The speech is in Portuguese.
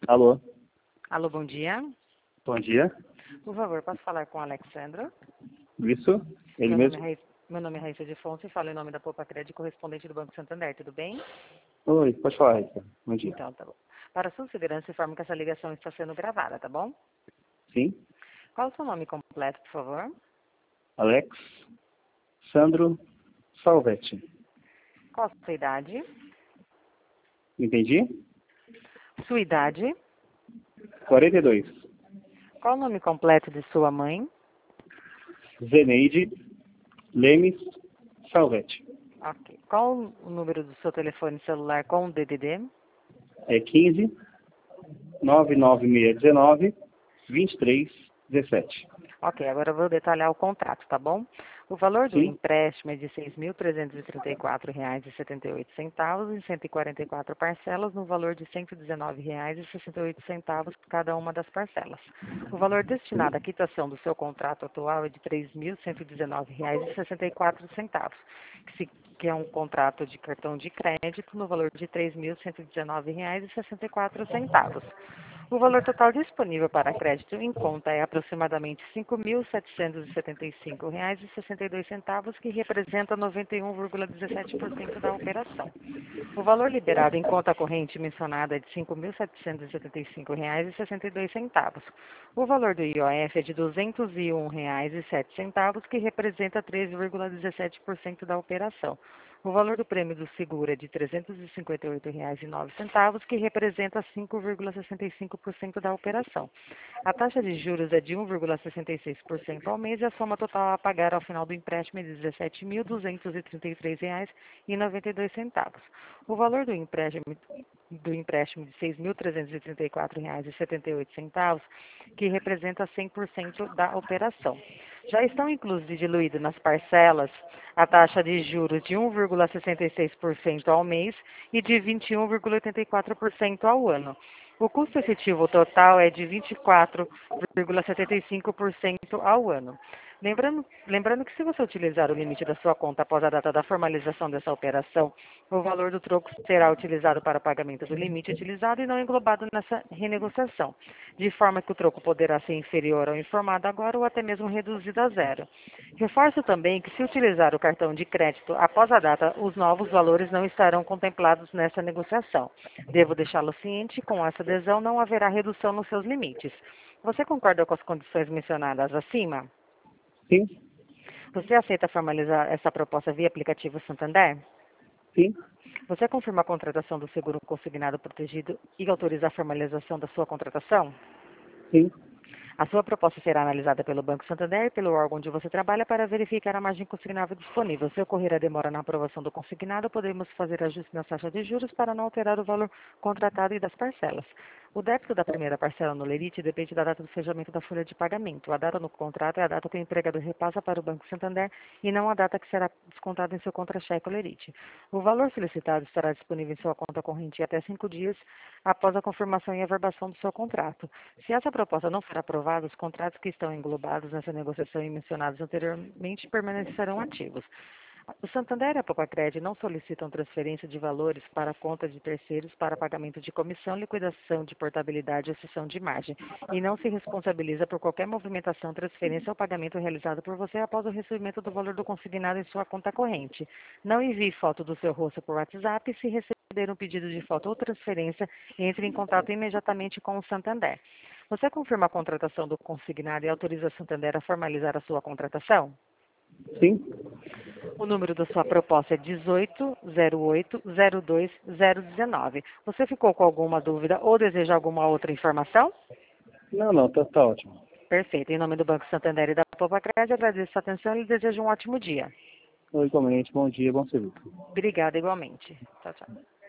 Alô, Alô, bom dia. bom dia. Por favor, posso falar com o Alexandro? Isso? Ele Meu nome é mesmo? Meu nome é Raíssa de Fonse e falo em nome da Poupa Crédito, correspondente do Banco Santander, tudo bem? Oi, pode falar, Raíssa. Bom dia. Então, tá bom. Para sua segurança, informo que essa ligação está sendo gravada, tá bom? Sim? Qual o seu nome completo, por favor? Alex Sandro Salvetti. Qual a sua idade? Entendi? Sua idade? 42. Qual o nome completo de sua mãe? Zeneide Lemes Salvetti. Ok. Qual o número do seu telefone celular com o DDD? É 15 99619 2317. Ok, agora eu vou detalhar o contrato, tá bom? O valor do Sim? empréstimo é de R$ 6.334,78 em 144 parcelas, no valor de R$ 119,68 cada uma das parcelas. O valor destinado à quitação do seu contrato atual é de R$ 3.119,64, que é um contrato de cartão de crédito no valor de R$ 3.119,64. O valor total disponível para crédito em conta é aproximadamente R$ 5.775,62, que representa 91,17% da operação. O valor liberado em conta corrente mencionada é de R$ 5.775,62. O valor do IOF é de R$ 201,07, que representa 13,17% da operação. O valor do prêmio do seguro é de R$ 358,09, que representa 5,65% da operação. A taxa de juros é de 1,66% ao mês e a soma total a pagar ao final do empréstimo é de R$ 17.233,92. O valor do empréstimo de R$ 6.334,78, que representa 100% da operação. Já estão inclusos e diluídos nas parcelas a taxa de juros de 1,66% ao mês e de 21,84% ao ano. O custo efetivo total é de 24,75% ao ano. Lembrando que se você utilizar o limite da sua conta após a data da formalização dessa operação, o valor do troco será utilizado para pagamento do limite utilizado e não englobado nessa renegociação, de forma que o troco poderá ser inferior ao informado agora ou até mesmo reduzido a zero. Reforço também que se utilizar o cartão de crédito após a data, os novos valores não estarão contemplados nessa negociação. Devo deixá-lo ciente, com essa adesão não haverá redução nos seus limites. Você concorda com as condições mencionadas acima? Sim? Você aceita formalizar essa proposta via aplicativo Santander? Sim? Você confirma a contratação do seguro consignado protegido e autoriza a formalização da sua contratação? Sim? A sua proposta será analisada pelo Banco Santander e pelo órgão onde você trabalha para verificar a margem consignável disponível. Se ocorrer a demora na aprovação do consignado, podemos fazer ajuste na taxa de juros para não alterar o valor contratado e das parcelas. O débito da primeira parcela no Lerite depende da data do fechamento da folha de pagamento. A data no contrato é a data que o empregador repassa para o Banco Santander e não a data que será descontada em seu contra-cheque ou Lerite. O valor solicitado estará disponível em sua conta corrente até 5 dias após a confirmação e averbação do seu contrato. Se essa proposta não for aprovada, os contratos que estão englobados nessa negociação e mencionados anteriormente permanecerão ativos. O Santander e a Poupa-Crédito não solicitam transferência de valores para contas de terceiros para pagamento de comissão, liquidação de portabilidade ou cessão de margem, e não se responsabiliza por qualquer movimentação, transferência ou pagamento realizado por você após o recebimento do valor do consignado em sua conta corrente. Não envie foto do seu rosto por WhatsApp. Se receber um pedido de foto ou transferência, entre em contato imediatamente com o Santander. Você confirma a contratação do consignado e autoriza a Santander a formalizar a sua contratação? Sim? O número da sua proposta é 1808-02019. Você ficou com alguma dúvida ou deseja alguma outra informação? Não, tá ótimo. Perfeito. Em nome do Banco Santander e da Poupa-Crédito, agradeço a sua atenção e lhe desejo um ótimo dia. Igualmente, bom dia, bom serviço. Obrigada igualmente. Tchau, tchau.